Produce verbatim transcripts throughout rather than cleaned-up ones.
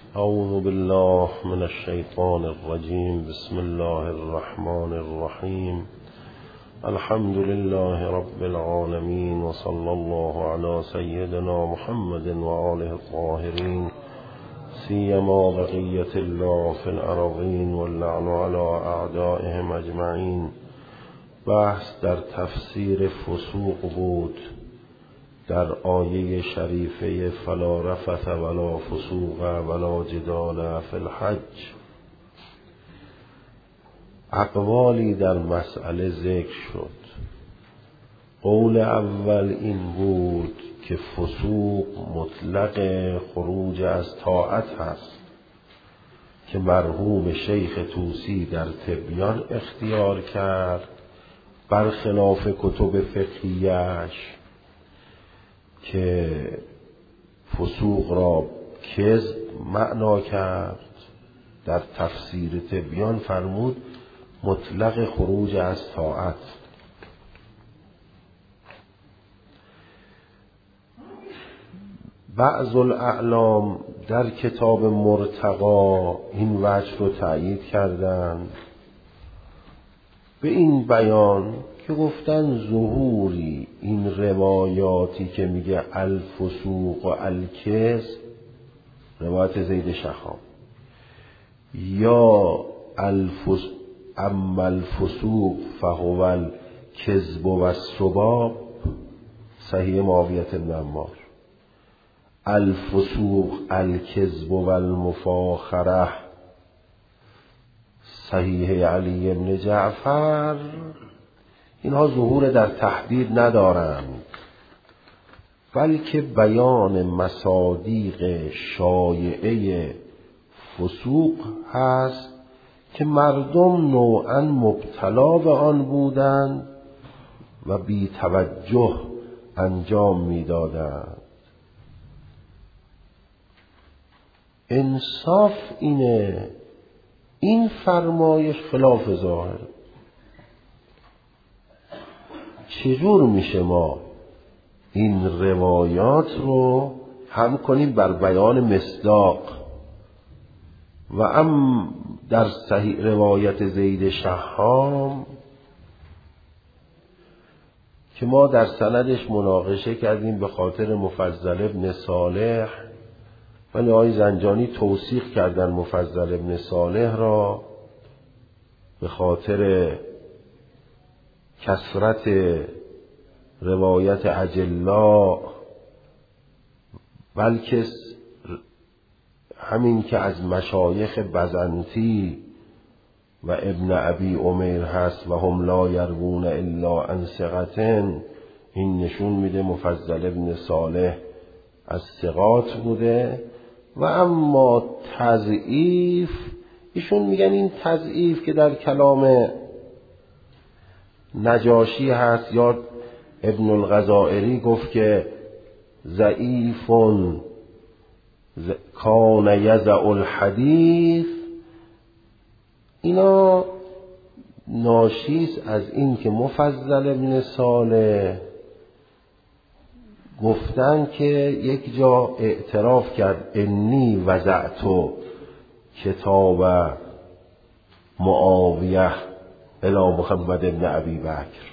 اعوذ بالله من الشیطان الرجیم. بسم الله الرحمن الرحیم. الحمد لله رب العالمین و صلی الله علی سیدنا محمد و آله الطاهرین، سیما بقیة الله فی الارضین واللعن علی اعدائهم اجمعین. بحث در تفسیر فسوق بود در آیه شریفه فلا رفث ولا فسوق ولا جدال فی الحج. اقوالی در مسئله ذکر شد. قول اول این بود که فسوق مطلق خروج از طاعت هست که مرحوم شیخ طوسی در تبیان اختیار کرد، برخلاف کتب فقهیش که فسوق را کذب معنا کرد. در تفسیر تبیان فرمود مطلق خروج از طاعت. بعض الاعلام در کتاب مرتقا این وجه رو تأیید کردند به این بیان که گفتن ظهوری این روایاتی که میگه الفسوق و الکذب، روایت زید شخام، یا الفس اما الفسوق فهو الکذب و السباب، صحیح معاویة بن عمار، الفسوق الکذب و المفاخره، صحیح علی بن جعفر، اینها ظهور در تحدید ندارند، بلکه بیان مصادیق شایعه فسوق هست که مردم نوعا مبتلا به آن بودند و بی توجه انجام میدادند. انصاف اینه این فرمایش خلاف ظاهر. چجور میشه ما این روایات رو هم کنیم بر بیان مصداق و ام در صحیح روایت زید شهام که ما در سندش مناقشه کردیم به خاطر مفضل ابن صالح، ولی آقای زنجانی توثیق کردن مفضل ابن صالح را به خاطر کثرت روایت اجلا، بلکه همین که از مشایخ بزنطی و ابن ابی عمیر هست و هم لا یروون الا عن ثقة، این نشون میده مفضل ابن صالح از ثقات بوده. و اما تضعیف، ایشون میگن این تضعیف که در کلام نجاشی هست، یا ابن الغزائری گفت که ضعیف کان یضع الحدیث، اینا ناشیست از این که مفضل ابن صالح گفتن که یک جا اعتراف کرد انی وضعت کتاب معاویه الی محمد ابن ابی بکر.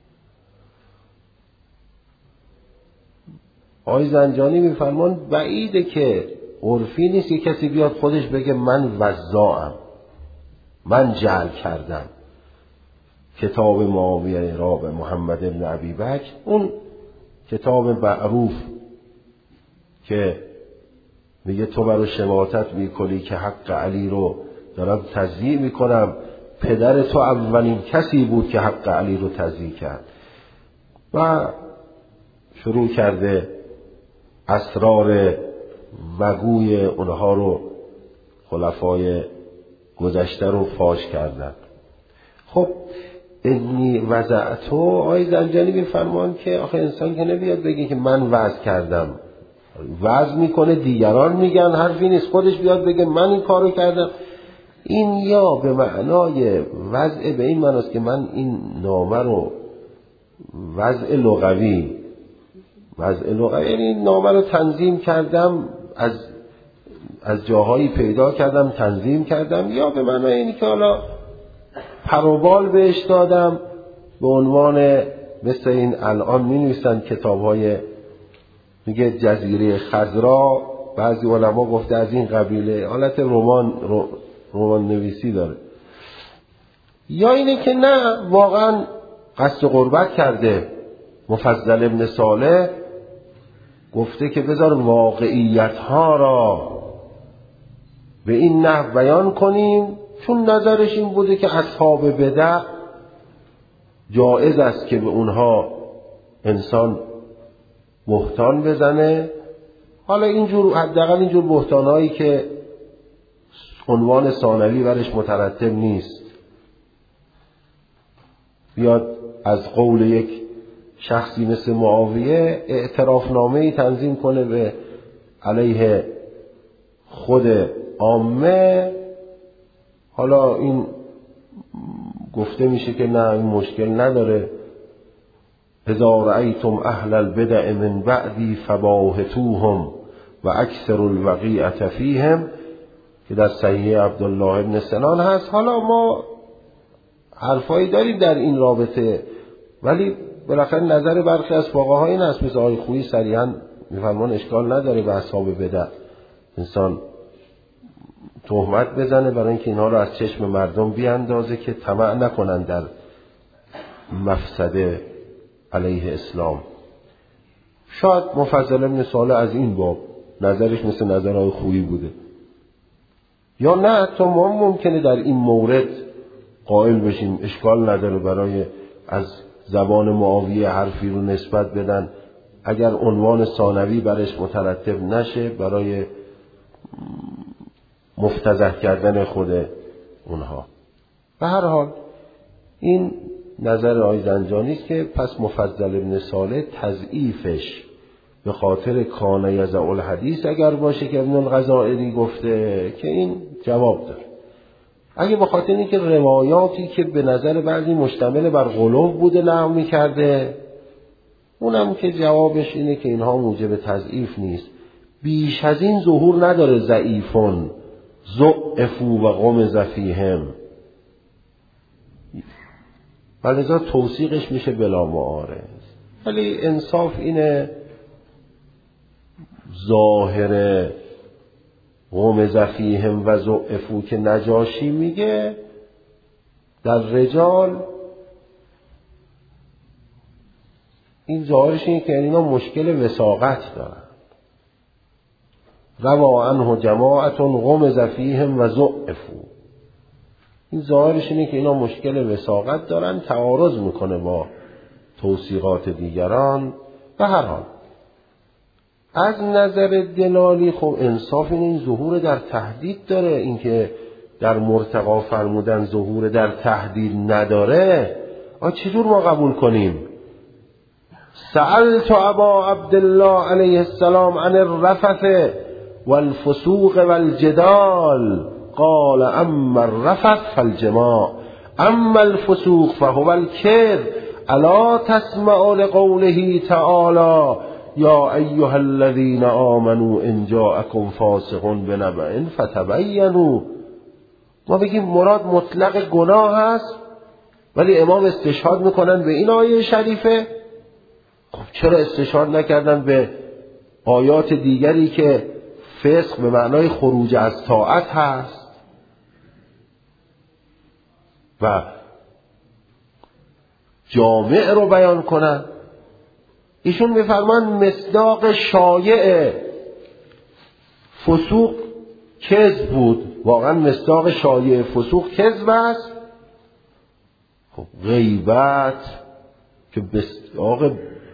آقای زنجانی میفرمان بعیده که عرفی نیست که کسی بیاد خودش بگه من وضاعم، من جعل کردم کتاب معاویه را به محمد ابن ابی بکر، اون کتاب معروف که میگه تو برو شماتت میکنی که حق علی رو دارم تضییع میکنم، پدر تو اولین کسی بود که حق علی رو تضییع کرد. و شروع کرده اسرار وگوی اونها رو، خلفای گذشته رو فاش کردن. خب انی وضعتو، آقای زنجانی میفرمان که آخه انسان که نبیاد بگه که من وضع کردم، وضع میکنه دیگران میگن، حرفی نیست خودش بیاد بگه من این کارو کردم. این یا به معنای وضع به این معناست که من این نامه رو وضع لغوی، وضع لغوی یعنی نامه رو تنظیم کردم، از از جاهایی پیدا کردم تنظیم کردم، یا به معنای اینی که حالا پروبال بهش دادم به عنوان مثل این الان می نویسن کتاب های میگه جزیره خضرا، بعضی علما گفته از این قبیله، حالت رمان رمان نویسی داره. یا اینه که نه واقعا قصد قربت کرده. مفضل ابن صالح گفته که بذار واقعیت ها را به این نحو بیان کنیم، چون نظرش این بوده که اصحاب بدع جایز است که به اونها انسان بهتان بزنه. حالا اینجور حداقل اینجور بهتانهایی که عنوان ثانوی برش مترتب نیست، بیاد از قول یک شخصی مثل معاویه اعترافنامه‌ای تنظیم کنه به علیه خود عامه. حالا این گفته میشه که نه، این مشکل نداره. اذا رأیتم اهل البدع من بعدی فباهتوهم و اکثر الوقیعة فیهم، که در صحیح عبدالله ابن سنان هست. حالا ما حرفایی داریم در این رابطه، ولی بالاخره نظر برخی از فقها این است، مثل آقای خویی صریحاً میفرمان اشکال نداره به اصحاب بدع انسان تهمت بزنه، برای اینکه اینها رو از چشم مردم بیاندازه که طمع نکنن در مفسده علیه اسلام. شاید مفضل ابن صالح از این باب نظرش مثل نظرهای خویی بوده، یا نه حتی ما ممکنه در این مورد قائل بشیم اشکال نداره برای از زبان معاویه حرفی رو نسبت بدن، اگر عنوان ثانوی برش مترتب نشه برای مفتضح کردن خود اونها. به هر حال این نظر آقای زنجانی است که پس مفضل ابن صالح تضعیفش به خاطر کان یضع الحدیث اگر باشه که ابن الغزائری گفته که این جواب داره. اگه به خاطر اینکه روایاتی که به نظر بعضی مشتمل بر غلو بوده نقل می‌کرده، اونم که جوابش اینه که اینها موجب تضعیف نیست. بیش از این ظهور نداره ضعیفون ضعفوا و غمز فیهم، ولذا توثیقش میشه بلا معارض. ولی انصاف اینه ظاهر غمز فیهم و ضعفوا که نجاشی میگه در رجال، این ظاهرش اینه که اینا مشکل وثاقت دارن. روا عنه جماعت غمز فیهم و ضعفوا، این ظاهرش اینه که اینا مشکل وثاقت دارن، تعارض میکنه با توثیقات دیگران. به هر حال از نظر دلالی خب انصاف این, این ظهور در تهدید داره. اینکه در مرتقا فرمودن ظهور در تهدید نداره، آ چجور ما قبول کنیم؟ سألت ابا عبدالله علیه السلام عن الرفث والفسوق والجدال قال اما الرفث فالجماع اما الفسوق فهو الكذب الا تسمع لقوله تعالى یا ایها الذین آمنوا ان جاءکم فاسق بنبأ فتبینوا. ما بگیم مراد مطلق گناه هست، ولی امام استشهاد میکنن به این آیه شریفه. خب چرا استشهاد نکردن به آیات دیگری که فسق به معنای خروج از طاعت هست و جامع رو بیان کنن؟ ایشون میفرمان مصداق شایع فسوق کذب بود. واقعا مصداق شایع فسوق کذب است. خب غیبت که مصداق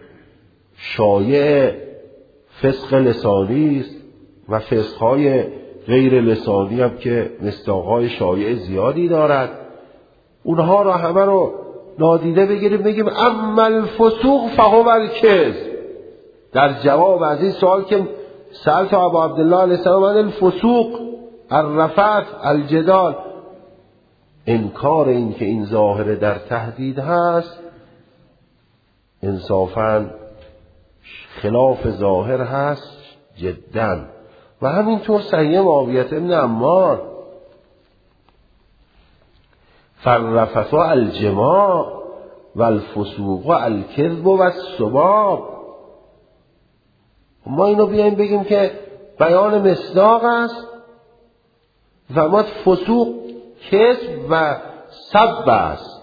شایع فسق لسانی است و فسقهای غیر لسانی هم که مصداقهای شایع زیادی دارد، اونها را همه رو نادیده بگیریم بگیم اما الفسوق فهو الکذب. در جواب از این سوال که سألت ابا عبدالله علیه السلام عن الفسوق الرفث الجدال، انکار این که این ظاهر در تهدید هست انصافاً خلاف ظاهر هست جداً. و همینطور صحیح معاویه ابن عمار فالرفث الجماع و الفسوق و الکذب و السباب. ما اینو بیاییم بگیم که بیان مصداق است، فرمود فسوق کذب و سب است.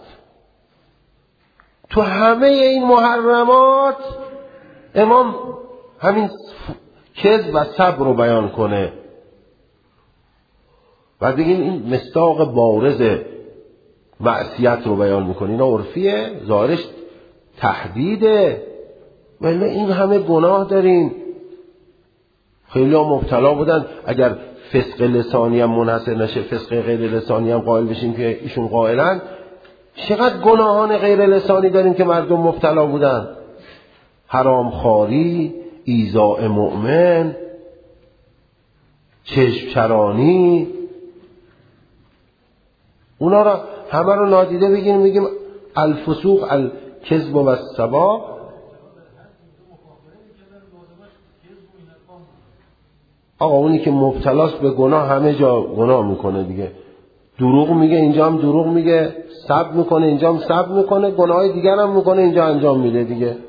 تو همه این محرمات امام همین کذب و سب رو بیان کنه و بگیم این مصداق بارز معصیت رو بیان میکنه. اینا عرفیه، ظاهرش تهدیده، ولی این همه گناه داریم. خیلی ها مبتلا بودن. اگر فسق لسانی هم منحصر نشه، فسق غیر لسانی هم قائل بشیم که ایشون قائلن، چقدر گناهان غیر لسانی داریم که مردم مبتلا بودن. حرامخواری، ایذاء مؤمن، چشم چرانی، اونا را همه رو نادیده بگیریم بگیم الفسوق الکذب و السباب. آقا اونی که مبتلاست به گناه همه جا گناه میکنه دیگه. دروغ میگه اینجا هم دروغ میگه، سب میکنه اینجا هم سب میکنه، گناهای دیگر هم میکنه اینجا انجام میده دیگه.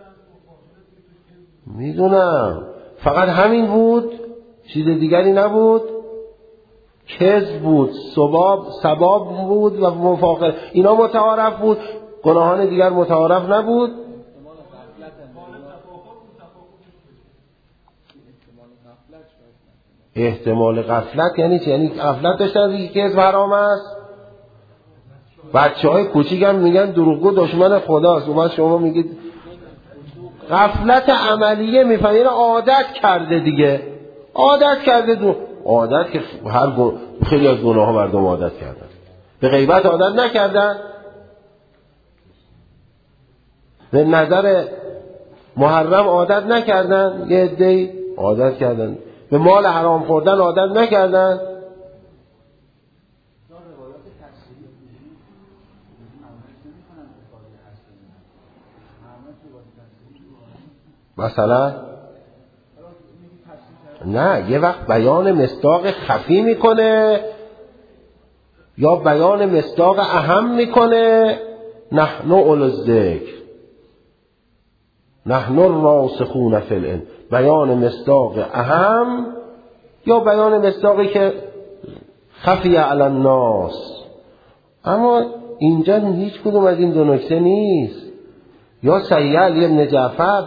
میدونم فقط همین بود، چیز دیگری نبود. کذب بود، سباب سباب بود و مفاخره، اینا متعارف بود، گناهان دیگر متعارف نبود. احتمال غفلت یعنی چی؟ یعنی غفلت داشتن دیگه که کذب حرام است. بچه های کوچیک هم میگن دروغگو دشمن خداست، و بعد شما میگید غفلت عملیه. میفهمین عادت کرده دیگه، عادت کرده دو عادت که هر گن... خیلی از گناه ها مردم عادت کردن. به غیبت عادت نکردن، به نظر محرم عادت نکردن، یه عده‌ای عادت کردن، به مال حرام خوردن عادت نکردن. مثلا نه، یه وقت بیان مصداق خفی میکنه یا بیان مصداق اهم میکنه. نحن اولو الذکر نحن الراسخون فی العلم، بیان مصداق اهم یا بیان مصداقی که خفی علی الناس. اما اینجا هیچ کدوم از این دو نکته نیست. یا صحیح علی ابن جعفر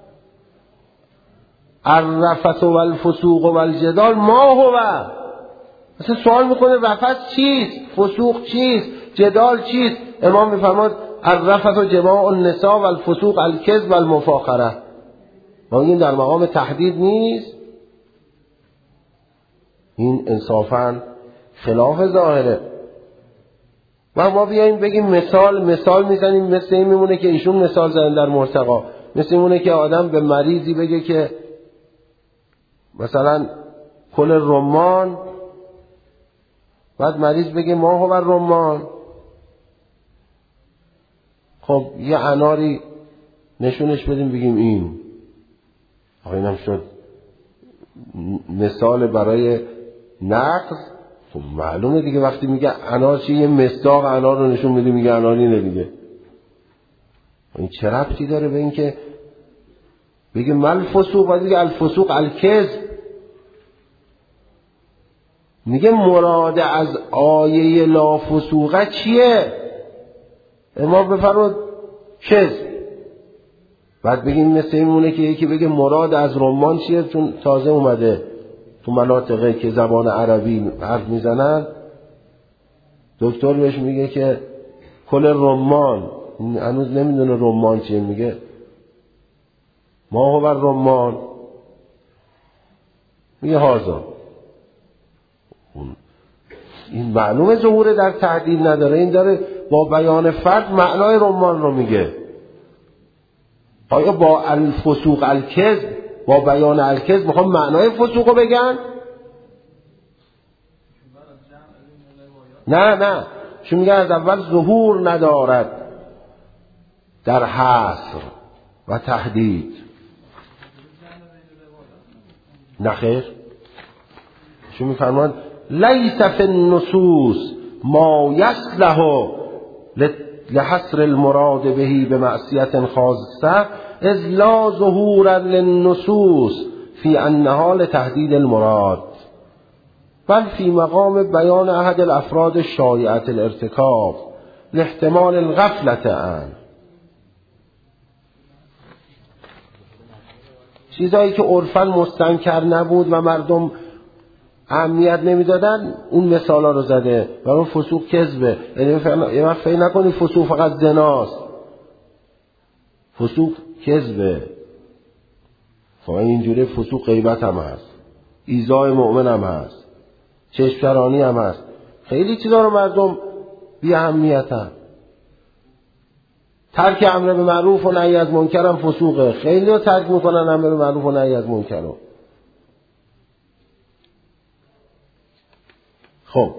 الرفث و الفسوق و الجدال ما هو. مثلا سوال میکنه رفث چیست، فسوق چیست، جدال چیست؟ امام میفرماد الرفث و جماع النساء و الفسوق الکذب و المفاخره. ما این در مقام تحدید نیست، این انصافاً خلاف ظاهره. و ما بیاییم بگیم مثال مثال میزنیم، مثل این میمونه که ایشون مثال زدن در مرتقا، مثل میمونه که آدم به مریضی بگه که مثلا کل رمان، بعد مریض بگه ما هو رمان. خب یه اناری نشونش بدیم بگیم این آقا اینم شد مثال برای نقض. خب معلومه دیگه وقتی میگه انار چیه، یه مصداق انار رو نشون میده میگه انار اینه دیگه. این چه ربطی داره به این که بگه مل فسوق و دیگه الفسوق الکذب؟ میگه مراد از آیه لا فسوقه چیه؟ امام بفرمود کذب. بعد بگیم مثل اینمونه که یکی بگه مراد از رمان چیه، چون تازه اومده تو مناطقه که زبان عربی حرف میزنن، دکتر بهش میگه که کل رمان، هنوز نمیدونه رمان چیه، میگه ما هو رمان، میگه هازا. این معلومه ظهور در تحدید نداره، این داره با بیان فرد معنای رمان رو میگه. آیا با الفسوق الکذب، با بیان الکذب میخوام معنای فسوق رو بگن؟ نه نه، چون میگه از اول ظهور ندارد در حصر و تحدید. نه خیر، ایشون میفرماند لیس فی النصوص ما یصلح لحصر المراد بهی به معصیت خاصه اذ لا ظهور للنصوص فی انها لتحدید المراد بل فی مقام بیان احد الافراد الشایعة الارتکاب لاحتمال الغفلة عنه. چیزایی که عرفاً مستنکر نبود و مردم اهمیت نمیدادن اون مثالا رو زده و اون فسوق کذبه. یعنی یه وقت فکر نکنی فسوق فقط زناست، فسوق کذبه. خب اینجوری فسوق غیبت هم هست، ایذای مؤمن هم هست، چشم‌چرانی هم هست، خیلی چیزا رو مردم بی اهمیتن. ترک امر به معروف و نهی از منکر هم فسوقه، خیلی رو ترک میکنن امر به معروف و نهی از منکر رو. خب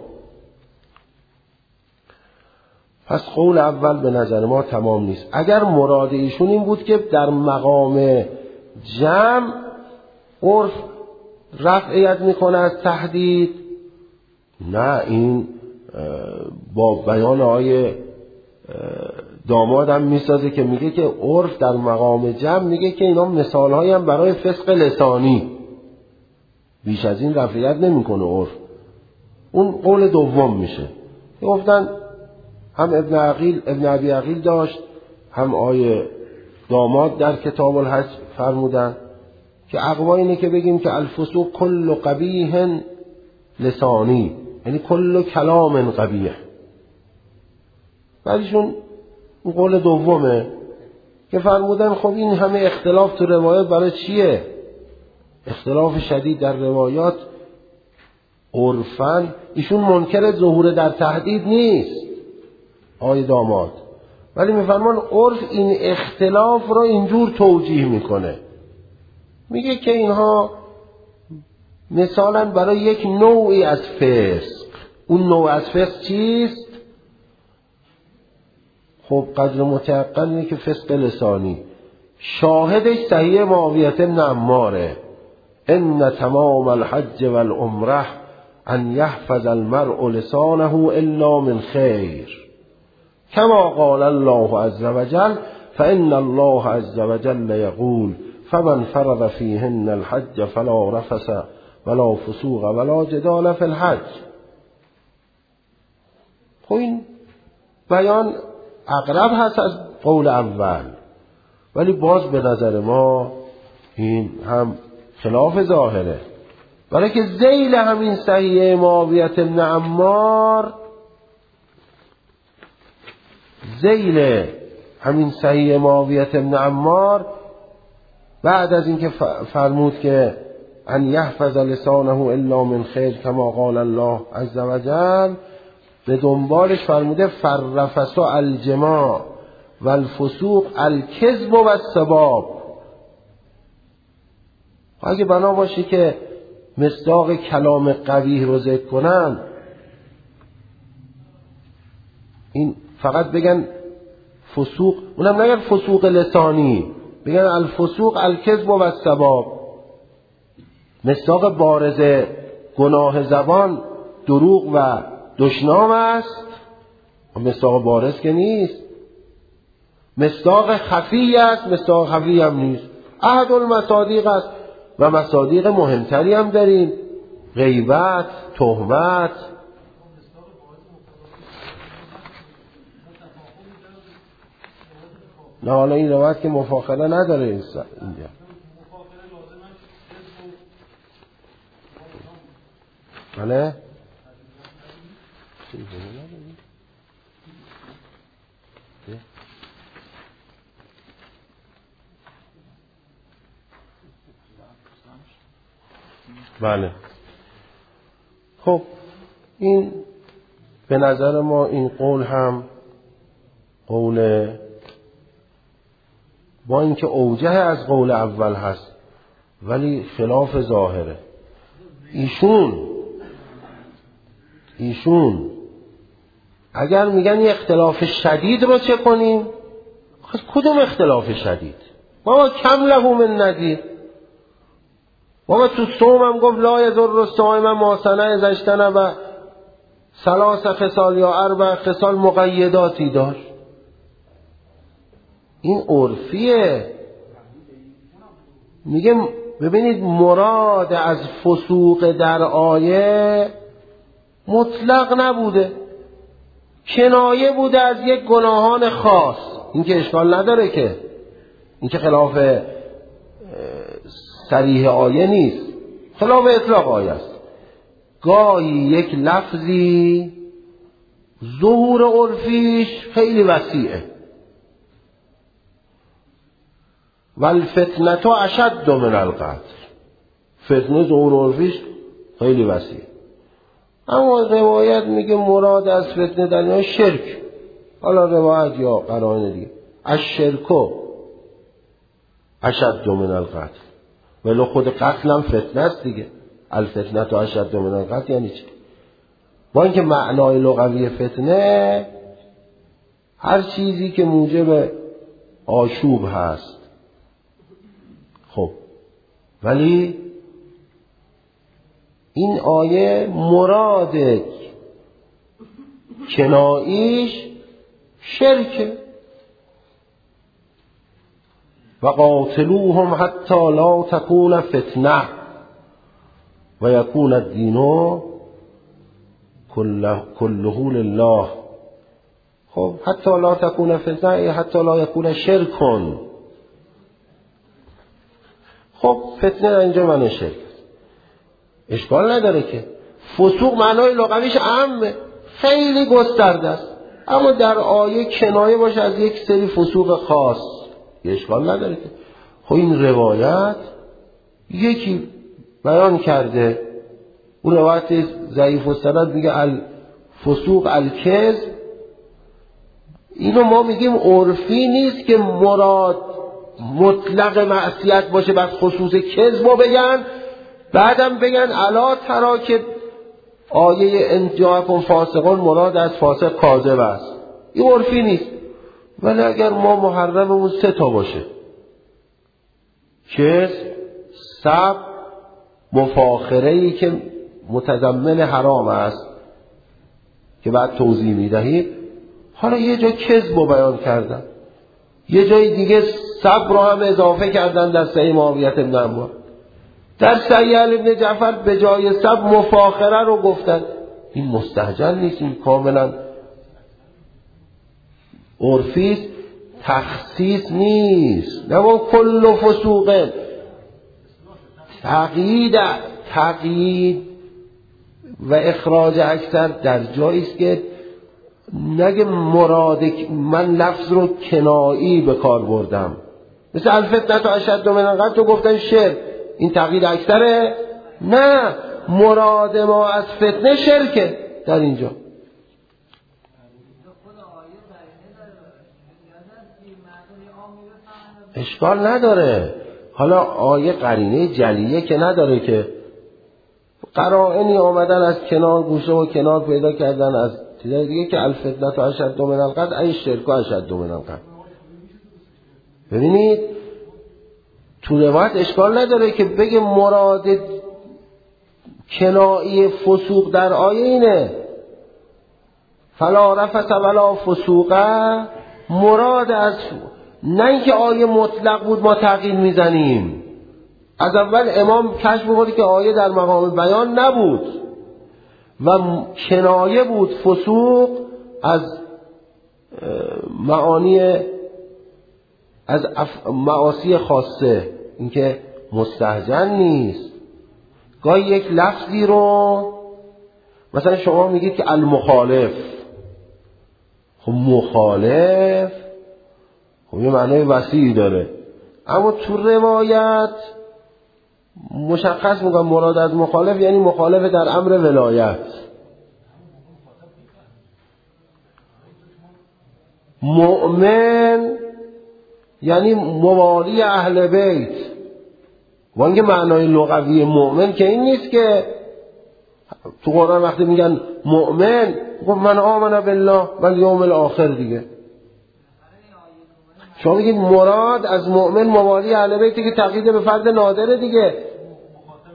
پس قول اول به نظر ما تمام نیست. اگر مراد ایشون این بود که در مقام جمع عرف رفعیت میکنه از تحدید، نه، این با بیان آیه دامادم میسازه که میگه که عرف در مقام جمع میگه که اینا مثال هایی هم برای فسق لسانی، بیش از این رفعیت نمیکنه عرف. اون قول دوم میشه. گفتن هم ابن عقیل ابن ابی عقیل داشت، هم آیه داماد در کتاب الحج فرمودن که اقوا اینه که بگیم که الفسوق کل قبیح لسانی، یعنی کل کلام قبیح. بعدشون اون قول دومه که فرمودن خب این همه اختلاف تو روایات برای چیه؟ اختلاف شدید در روایات عرفاً ایشون منکر ظهور در تحدید نیست آیه داماد، ولی میفرمان عرف این اختلاف رو اینجور توجیه میکنه، میگه که اینها مثلا برای یک نوعی از فسق. اون نوع از فسق چیست؟ خب قدر متيقن اینه که فسق لسانی. شاهدش صحیح معاویه بن عماره ان تمام الحج والعمره ان يحفظ المرء لسانه الا من خیر كما قال الله عز وجل فإن الله عز وجل يقول فمن فرض فيهن الحج فلا رفث ولا فسوق ولا جدال في الحج. خب این بیان اقرب هست از قول اول، ولی باز به نظر ما این هم خلاف ظاهره، برای که ذیل همین صحیح معاویه بن عمار ذیل همین صحیح معاویه بن عمار بعد از اینکه فرمود که ان یحفظ لسانه الا من خیر کما قال الله عز وجل، به دنبالش فرموده فرفس الجماع والفسوق الکذب و السباب. اگه بنا باشه که مصداق کلام قبیح رو ذکر کنن، این فقط بگن فسوق، اونم نگن فسوق لسانی، بگن الفسوق الکذب و السباب. مصداق بارز گناه زبان دروغ و دشنام است، مصداق بارز که نیست. مصداق خفی است، مصداق خفی هم نیست. احد المصادیق است و مصادیق مهمتری هم داریم، غیبت، تهمت. نه حالا این روایت که مفاخره نداره اینجا. بله؟ بله. خب این به نظر ما این قول هم قول با اینکه اوجه از قول اول هست ولی خلاف ظاهره. ایشون ایشون اگر میگن یه اختلاف شدید رو چه کنیم؟ کدوم اختلاف شدید؟ بابا کم له من ندید. بابا تو صوم هم گفت لا یضر الصائم ما صنع اذا اجتنب ثلاث خصال یا اربع خصال مقیداتی داشت. این عرفیه. میگه ببینید مراد از فسوق در آیه مطلق نبوده، کنایه بوده از یک گناهان خاص. این که اشکال نداره، که این که خلاف صریح آیه نیست، خلاف اطلاق آیه است. گاهی یک لفظی ظهور عرفیش خیلی وسیعه. والفتنة اشد من القتل، فتنه ظهور عرفیش خیلی وسیعه. اما روایت میگه مراد از فتنه در اینجا شرک. حالا روایت یا قرائن دیگه الشرک اشد من القتل، ولی خود قتل هم فتنه است دیگه. الفتنة اشد من القتل یعنی چی؟ با اینکه معنای لغوی فتنه هر چیزی که موجب آشوب هست. خب ولی این آیه مراد کناییش شرکه. و قاتلوهم حتی لا تکون فتنه و یکون الدین کله لله. خب حتی لا تکون فتنه، حتی لا یکون شرکن. خب فتنه در اینجا معنی شرک، اشکال نداره که فسوق معنای لغویش عامه، خیلی گسترده است، اما در آیه کنایه باشه از یک سری فسوق خاص، اشکال نداره که. خب این روایت یکی بیان کرده، اون روایت ضعیف السند میگه الفسوق الکذب. اینو ما میگیم عرفی نیست که مراد مطلق معصیت باشه بعد خصوص کذب بگن، بعدم بگن الا ترا که آیه ان جاءکم فاسقون مراد از فاسق کاذب است. این عرفی نیست. ولی اگر ما محرممون سه تا باشه، کذب، سب، مفاخره‌ای که متضمن حرام است که بعد توضیح میدهید، حالا یه جا کذب رو بیان کردن، یه جای دیگه سب رو هم اضافه کردن در صحیح معاویه بن عمرو، در صحیح علی بن جعفر به جای سب مفاخره رو گفتن. این مستهجن نیست، این کاملا عرفی است، تخصیص نیست. نما کل فسوق تقیید تقیید و اخراج اکثر در جایی است که نگه مراد من لفظ رو کنایی به کار بردم، مثل الفتنة اشد من القتل تو گفتن شرک، این تقیید اکثره. نه، مراد ما از فتنه شرکه در اینجا. اشکال نداره. حالا آیه قرینه جلیه که نداره، که قرائنی آمدن از کنار گوشه و کنار پیدا کردن از چیزای دیگه که الفتنة اشد من القتل ای شرک اشد من القتل. ببینید تو روایت اشکال نداره که بگه مراد کنایی فسوق در آیه اینه فلا رفث ولا فسوقه، مراد از نه اینکه آیه مطلق بود ما تغییر میزنیم. از اول امام کشف بکنه که آیه در مقام بیان نبود و کنایه بود فسوق از معانی از معاصی خاصه، اینکه مستهجن نیست. گاهی یک لفظی رو مثلا شما میگید که المخالف، خب مخالف خب یه معنی وسیعی داره، اما تو روایت مشخص میگم مراد از مخالف یعنی مخالف در امر ولایت. مؤمن یعنی موالی اهل بیت. وانگه معنای لغوی مؤمن که این نیست که تو قرآن وقتی میگن مؤمن خب من آمن بالله و یوم الاخر دیگه. شما میگید مراد از مؤمن موالی اهل بیتی که تقیید به فرد نادره دیگه.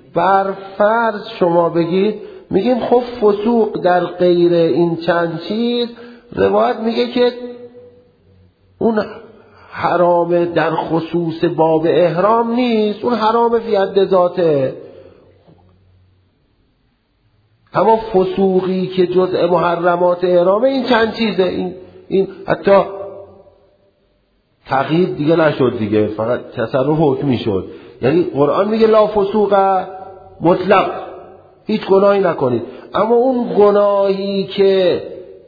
بر فرض شما بگید میگیم خب فسوق در غیر این چند چیز، روایت میگه که اون حرام در خصوص باب احرام نیست، اون حرام فی حد ذاته. اما فسوقی که جزء محرمات احرامه این چند چیزه، این این حتی تغییر دیگه نشد دیگه، فقط تصرف حکمی شد. یعنی قرآن میگه لا فسوق مطلق، هیچ گناهی نکنید، اما اون گناهی که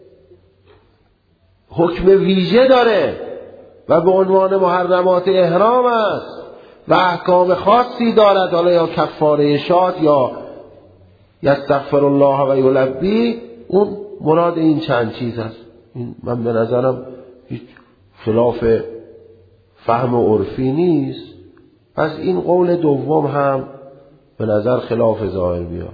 حکم ویژه داره و به عنوان محرمات احرام است و احکام خاصی دارد، حالا یا کفاره شات یا یستغفر الله و یلبی، اون مراد این چند چیز است. این من به نظرم هیچ خلاف فهم عرفی نیست. پس این قول دوم هم به نظر خلاف ظاهر بیاد.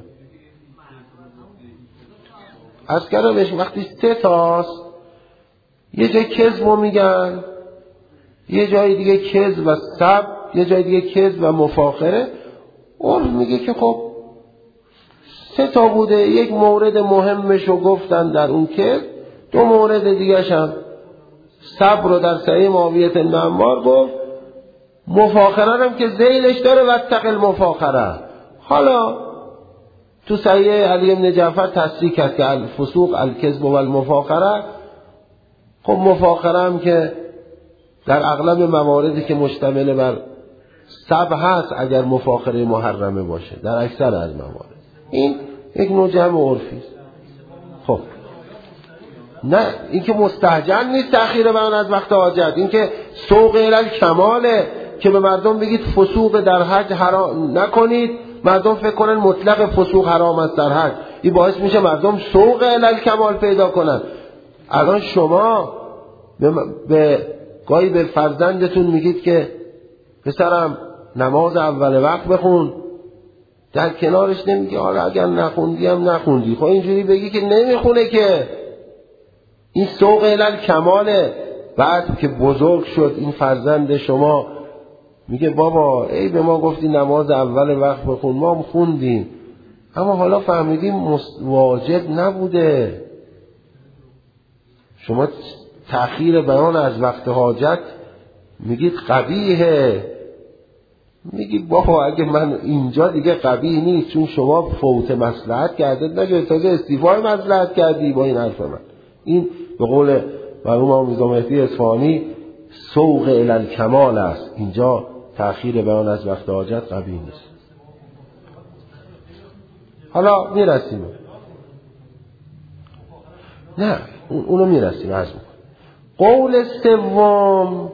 از کردمش وقتی سه تاست، یه جای کذب رو میگن، یه جای دیگه کذب و سب، یه جای دیگه کذب و مفاخره. عرف میگه که خب سه تا بوده، یک مورد مهمشو گفتن در اون کذب، دو مورد دیگه هم سب رو در صحیح معاویه بن عمار گفت، مفاخره هم که ذیلش داره واتق المفاخره. حالا تو صحیح علی بن جعفر تصریح کرد که الفسوق الکذب و المفاخره. خب مفاخره هم که در اغلب مواردی که مشتمل بر سب هست اگر مفاخره محرمه باشه، در اکثر از موارد. این یک نوع جمع عرفی است. خب نه، این که مستهجن نیست تأخیر بیان از وقت حاجت، این که سوق الی کماله که به مردم بگید فسوق در حج حرام نکنید، مردم فکر کنن مطلق فسوق حرام است در حج، این باعث میشه مردم سوق الی کمال پیدا کنن. الان شما به, به گاهی به فرزندتون میگید که پسرم نماز اول وقت بخون، در کنارش نمیگه حالا اگر نخوندی هم نخوندی. خب اینجوری بگی که نمیخونه که، این سوق الی کماله. بعد که بزرگ شد این فرزند شما میگه بابا ای به ما گفتی نماز اول وقت بخون، ما هم خوندیم، اما حالا فهمیدیم واجب نبوده. شما تأخیر بیان از وقت حاجت میگید قبیحه، میگی بابا اگه من اینجا دیگه قبیح نیست، چون شما فوت مصلحت کردید، نجا تازه استیفای مصلحت کردی با این حرف من. این به قول مرحوم امام میرزا مهدی اصفهانی سوق الی الکمال است، اینجا تأخیر بیان از وقت حاجت قبیح نیست. حالا میرسیم، نه اونو میرسیم عرض میکنم. قول سوم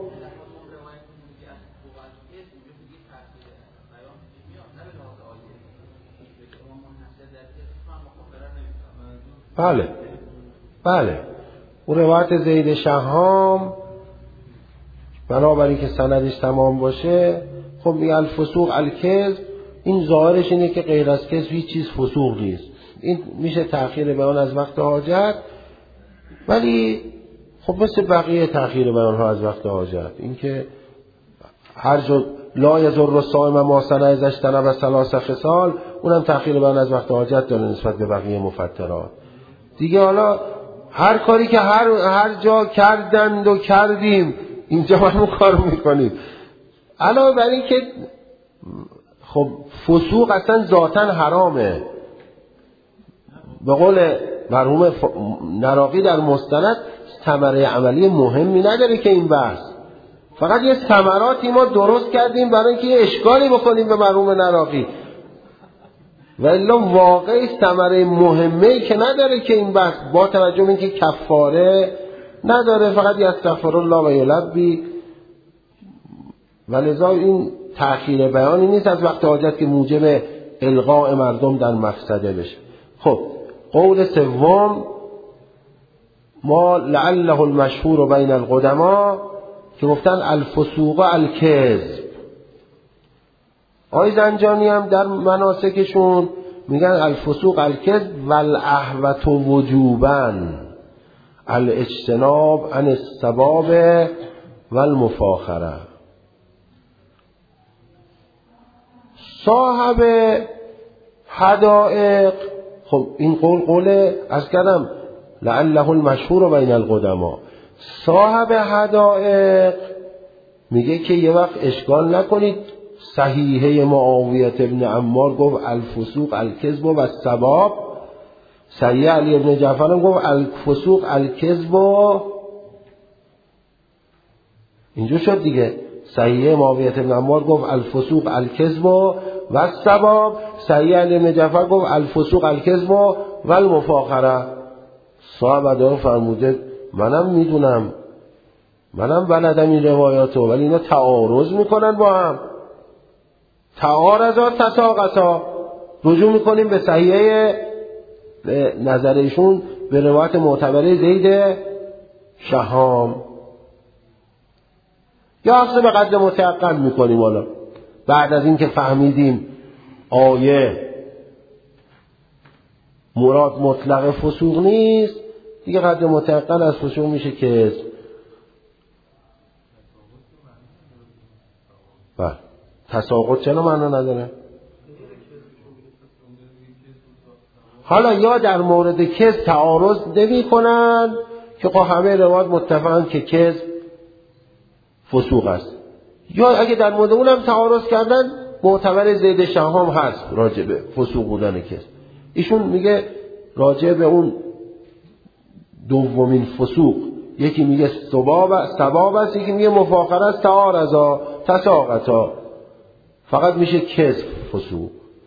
بله بله اون روایت زید شهام بنابراین که سندش تمام باشه، خب میگه الفسوق الکذب، این ظاهرش اینه که غیر از کذب هیچ چیز فسوق نیست، این میشه تأخیر بیان از وقت حاجت. ولی خب مثل بقیه تأخیر بیان ها از وقت حاجت، این که هر جا لا یضر الصائم ما صنع اذا اجتنب ثلاث خصال، اونم تأخیر بیان از وقت حاجت داره نسبت به بقیه مفطرات دیگه. حالا هر کاری که هر هر جا کردند و کردیم اینجا همون کارو میکنیم. علاوه بر این که خب فسوق اصلا ذاتاً حرامه، به قول مرحوم ف... نراقی در مستند ثمره عملی مهمی نداره که این بحث، فقط یه ثمراتی ما درست کردیم برای اینکه یه اشکالی بکنیم به مرحوم نراقی، و الا واقعی ثمره مهمی که نداره که این بحث، با توجه به اینکه کفاره نداره، فقط یستغفر الله و یلبی. ولذا این تأخیر بیانی نیست از وقت حاجت که موجب الغاء مردم در مفسده بشه. خب قول سوم ما لعله المشهور بین القدما که گفتن الفسوق الکذب. آقای زنجانی هم در مناسکشون میگن الفسوق الکذب والاحوط وجوبا الاجتناب عن السباب والمفاخره. صاحب حدائق، خب این قول قول از کردم لعله المشهور بین القدما. صاحب حدائق میگه که یه وقت اشکال نکنید صحیحه معاویه ابن عمار گفت الفسوق الکذب و السباب، صحیح علی ابن جعفر هم گفت الفسوق الکذب و اینجور شد دیگه. صحیح معاویه ابن عمار گفت الفسوق الکذب و السباب، صحیح علی ابن جعفر گفت الفسوق الکذب و المفاخره. صاحب حدائق فرموده منم میدونم، منم بلدم این روایاتو، ولی اینا تعارض میکنن با هم. تعارضا تساقطا، رجوع میکنیم به صحیحه به نظر ایشون به روایت معتبره زید شهام، یا اصلا به قدر متعقل میکنیم. حالا بعد از این که فهمیدیم آیه مراد مطلق فسوق نیست دیگه، قدر متعقل از فسوق میشه که بله تساقط چرا معنا نداره. حالا یا در مورد کذب تعارض نمی کنن که خب همه روایات متفقن که کذب فسوق است، یا اگه در مورد اونم تعارض کردن معتبر زید شهام هست راجع به فسوق بودن کذب. ایشون میگه راجع به اون دومین فسوق یکی میگه سباب سباب است، یکی میگه مفاخره است، تعارضا تساقطا، فقط میشه کذب فسوق.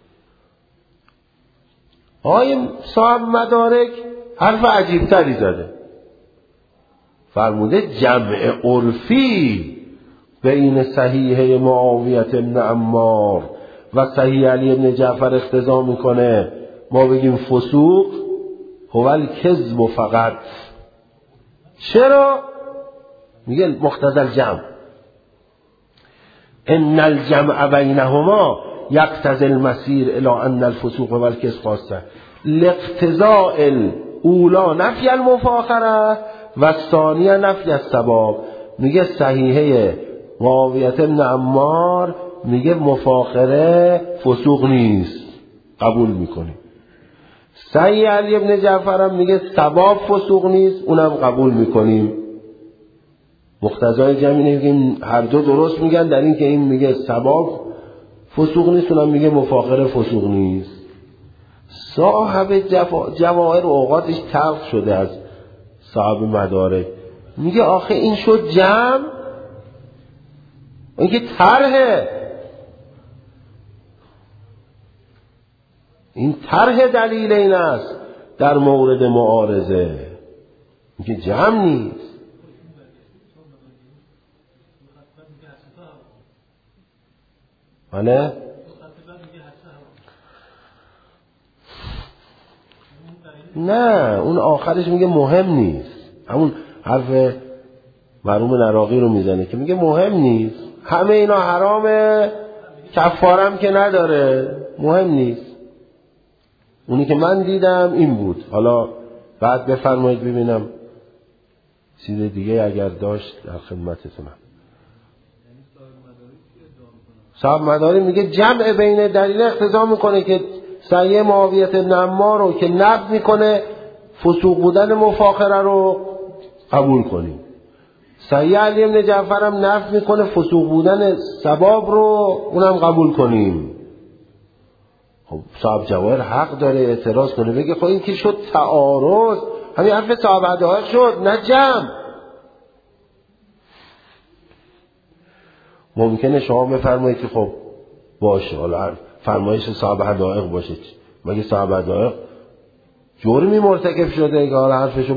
آقای صاحب مدارک حرف عجیب تری زده، فرموده جمع عرفی بین صحیحه معاویه ابن عمار و صحیح علی ابن جعفر اقتضا میکنه ما بگیم فسوق هو الکذب فقط. چرا؟ میگه مقتضی الجمع، ان الجمع بینهما یقتضی المسیر الی ان الفسوق و الکذب خاصه لاقتضاء الاولی نفی المفاخره و الثانیه نفی السباب. میگه صحیحه معاویه بن عمار میگه مفاخره فسوق نیست، قبول میکنیم. صحیح علی ابن جعفر هم میگه سباب فسوق نیست، اونم قبول میکنیم. مقتضای جمع اینه که هر دو درست میگن در این که این میگه سباب فسوق نیست، اونم میگه مفاخره فسوق نیست. صاحب جواهر اوقاتش تلخ شده از صاحب مدارک، میگه آخه این شد جمع، این که طرحه، این طرح دلیل این است در مورد معارضه، این که جمع نیست. بله نه، اون آخرش میگه مهم نیست، همون حرف مرحوم نراقی رو میزنه که میگه مهم نیست، همه اینا حرامه، کفارم که نداره، مهم نیست. اونی که من دیدم این بود. حالا بعد بفرمایید ببینم چیز دیگه اگر داشت در خدمتتونم. صاحب مداری میگه جمع بین دلیل اقتضا میکنه که صحیح معاویه بن عمار رو که نقد میکنه فسوق بودن مفاخره رو قبول کنیم، صحیح علی بن جعفر هم نفی میکنه فسوق بودن سباب رو اونم قبول کنیم. خب صاحب جواهر حق داره اعتراض کنه، بگه خب این که شد تعارض، همین حرف صاحب حدائق شد، نه جمع. ممکنه شما بفرمایید که خب باشه، حالا فرمایش صاحب حدائق باشه، مگه صاحب حدائق جرمی مرتکب شده که حالا حرفشو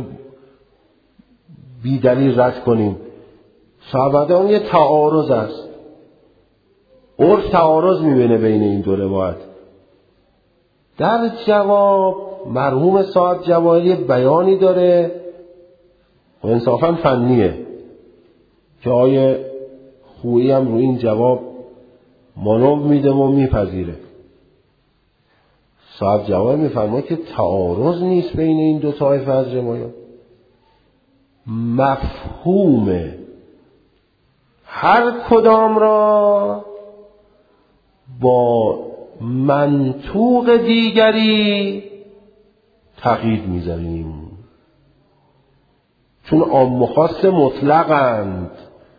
بی دلیل رد کنیم؟ صاحب حدائق یه تعارض است، عرف تعارض میبینه بین این دو روایت. در جواب مرحوم صاحب جواهری بیانی داره و انصافا فنیه که آیه خویی هم رو این جواب مانو میده و میپذیره. صاحب جواهر میفرماید که تعارض نیست بین این دو طایفه از روایات، مفهوم هر کدام را با منطوق دیگری تقیید میذاریم، چون عام و خاص مطلقند.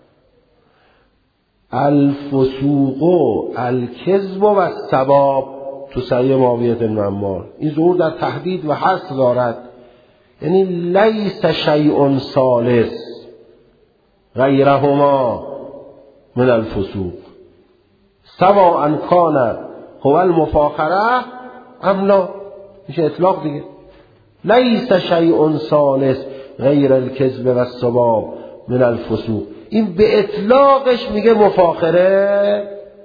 الفسوق و الکذب و السباب تو صحیح معاویه بن عمار این ظهور در تحدید و حصر دارد، یعنی لیس شیء ثالث غیرهما من الفسوق سواء کان هو المفاخره ام لا، میشه اطلاق دیگه. لیس شیء ثالث غیر الکذب و السباب من الفسوق، این به اطلاقش میگه مفاخره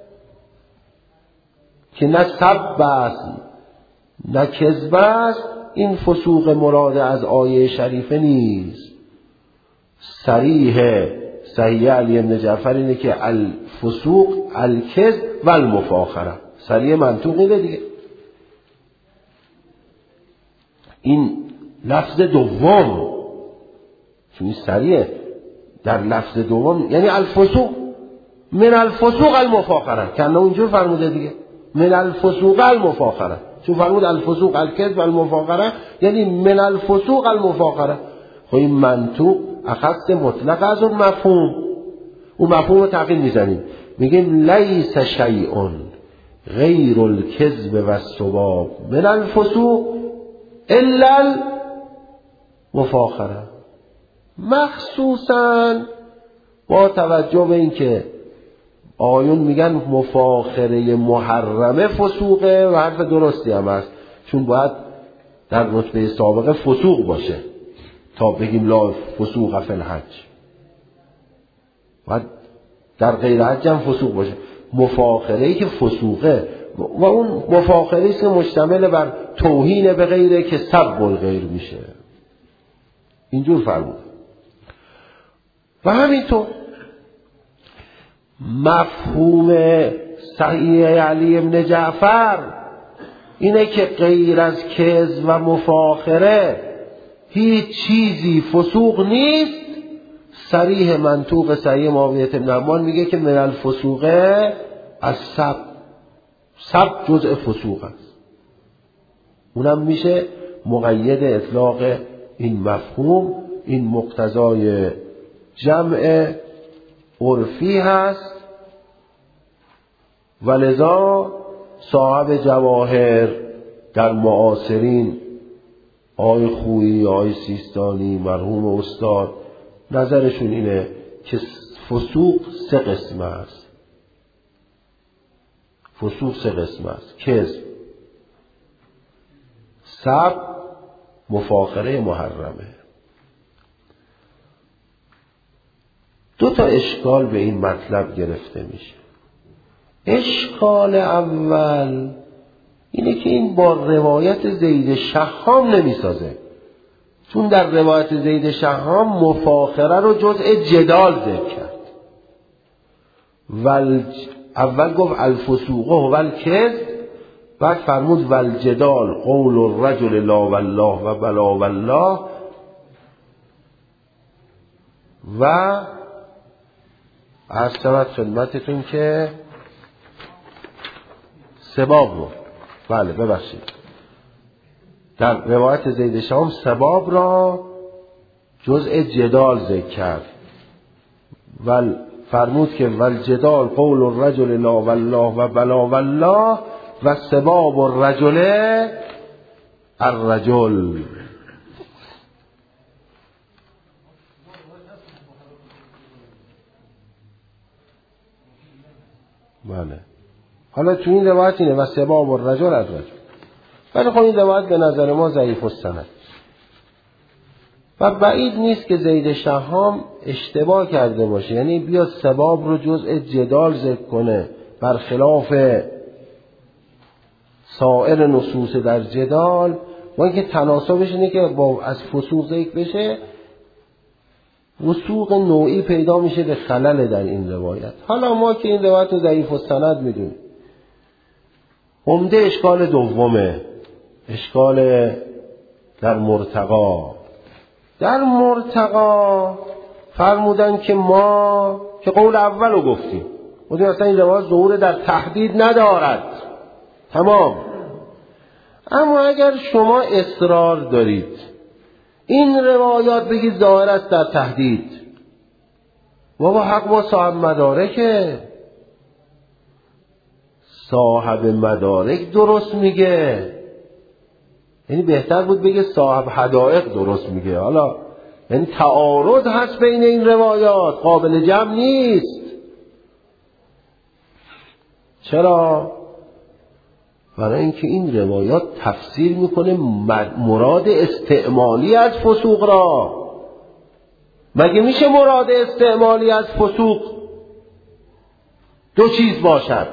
که نه سب است نه کذب است، این فسوق مراد از آیه شریفه نیست. صریح صحیح علی بن جعفر اینه که الفسوق الکذب و المفاخره، صریح منطوق اینه دیگه. این لفظ دوم چون صریح در لفظ دوم یعنی الفسوق من الفسوق المفاخره، کنه اونجور فرموده دیگه، من الفسوق المفاخره، چون فرمود الفسوق الکذب المفاخره یعنی من الفسوق المفاخره. خب این منطوق اخذت مطلق از اون مفهوم، اون مفهوم رو تغییر میزنیم، میگیم لیس شیء غیر الکذب و السباب من الفسوق الا المفاخره، مخصوصا با توجه به اینکه آیون میگن مفاخره محرمه فسوقه و حرف درستی هم هست، چون باید در رتبه سابقه فسوق باشه تا بگیم لا فسوق فی الحج، باید در غیر حج هم فسوق باشه. مفاخره ای که فسوقه و اون مفاخره ای که مشتمل بر توهین به غیره که سب الغیر میشه، اینجور فرمود. و همینطور مفهوم صحیح علی بن جعفر اینه که غیر از کذب و مفاخره هیچ چیزی فسوق نیست. صریح منطوق صحیح معاویه بن عمار میگه که من الفسوقه از سب، سب جزء فسوق است، اونم میشه مقید اطلاق این مفهوم. این مقتضای جمع عرفی هست و لذا صاحب جواهر در معاصرین آقای خویی، آقای سیستانی، مرحوم استاد، نظرشون اینه که فسوق سه قسم است. فسوق سه قسم است: کذب، سب، مفاخره محرمه. دو تا اشکال به این مطلب گرفته میشه. اشکال اول اینه که این با روایت زید شهام نمیسازه، چون در روایت زید شهام مفاخره رو جزء جدال ذکر کرد. ول اول گفت الفسوق هو الکذب، بعد فرمود والجدال قول الرجل لا والله و بلا والله و عرض شود خدمتتون که سباب رو، بله ببخشید، در روایت زید شام سباب را جزء جدال ذکر کرد. ول فرمود که والجدال قول الرجل لا والله و بلا والله و سباب الرجل الرجل. بله، حالا تو این روایت اینه و سباب الرجل الرجل، ولی خب این روایت به نظر ما ضعیف السند و بعید نیست که زید شهام اشتباه کرده باشه، یعنی بیاد سباب رو جزء جدال ذکر کنه برخلاف سایر نصوص در جدال، با اینکه تناسبش اینه که با از فسوق ذکر بشه، وسوق نوعی پیدا میشه به خلل در این روایت. حالا ما که این روایت رو ضعیف السند میدونیم. عمده اشکال دومه، اشکال در مرتقا. در مرتقا فرمودن که ما که قول اول رو گفتیم، گفتیم اصلا این روایت ظهور در تحدید ندارد، تمام. اما اگر شما اصرار دارید این روایات بگید ظاهر است در تهدید، بابا حق با صاحب مدارکه، صاحب مدارک درست میگه، یعنی بهتر بود بگه صاحب حدائق درست میگه. حالا یعنی تعارض هست بین این روایات، قابل جمع نیست. چرا؟ برای اینکه این روایات تفسیر میکنه مراد استعمالی از فسوق را. مگه میشه مراد استعمالی از فسوق دو چیز باشد؟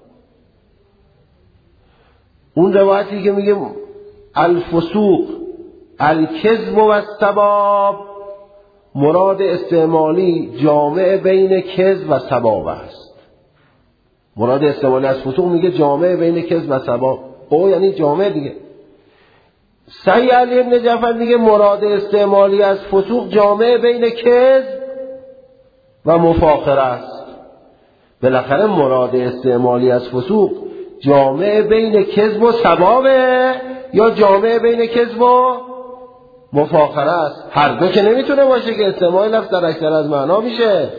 اون روایتی که میگه الفسوق الکذب و السباب، مراد استعمالی جامع بین کذب و سباب است. مراد استعمالی از فسوق میگه جامع بین کذب و سباب، او یعنی جامع دیگه. سعی علی ابن جعفر میگه مراد استعمالی از فسوق جامع بین کذب و مفاخره است. بالاخره مراد استعمالی از فسوق جامع بین کذب و سبابه یا جامع بین کذب و مفاخره است؟ هر دو که نمیتونه باشه که استعمال لفظ در اکثر از معنا میشه.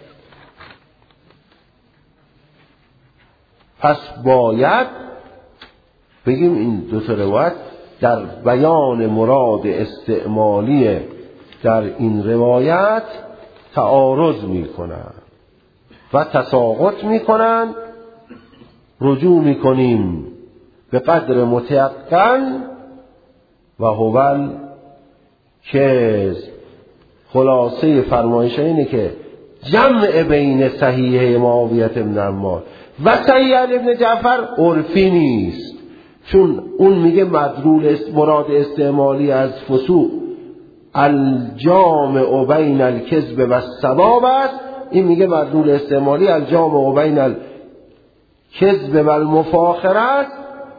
پس باید بگیم این دو تا روایت در بیان مراد استعمالی در این روایت تعارض میکنن و تساقط میکنن. رجوع میکنیم به قدر متیقن و هوال که خلاصه فرمایش اینه که جمع بین صحیح معاویه بن عمار و صحیح علی ابن جعفر عرفی نیست، چون اون میگه مدلول مراد استعمالی از فسوق الجامع بین الکذب و السباب است، این میگه مدلول استعمالی الجامع بین الکذب و المفاخره است.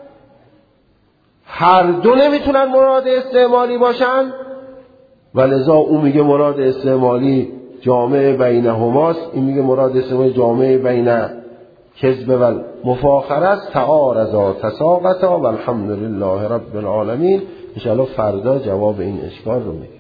هر دو نمیتونن مراد استعمالی باشن و لذا اون میگه مراد استعمالی جامع بینهماست، این میگه مراد استعمالی جامع بین کذب و مفاخره است. تعارضا تساقطا والحمد لله رب العالمین. ان شاء الله فردا جواب این اشکال رو میگیم.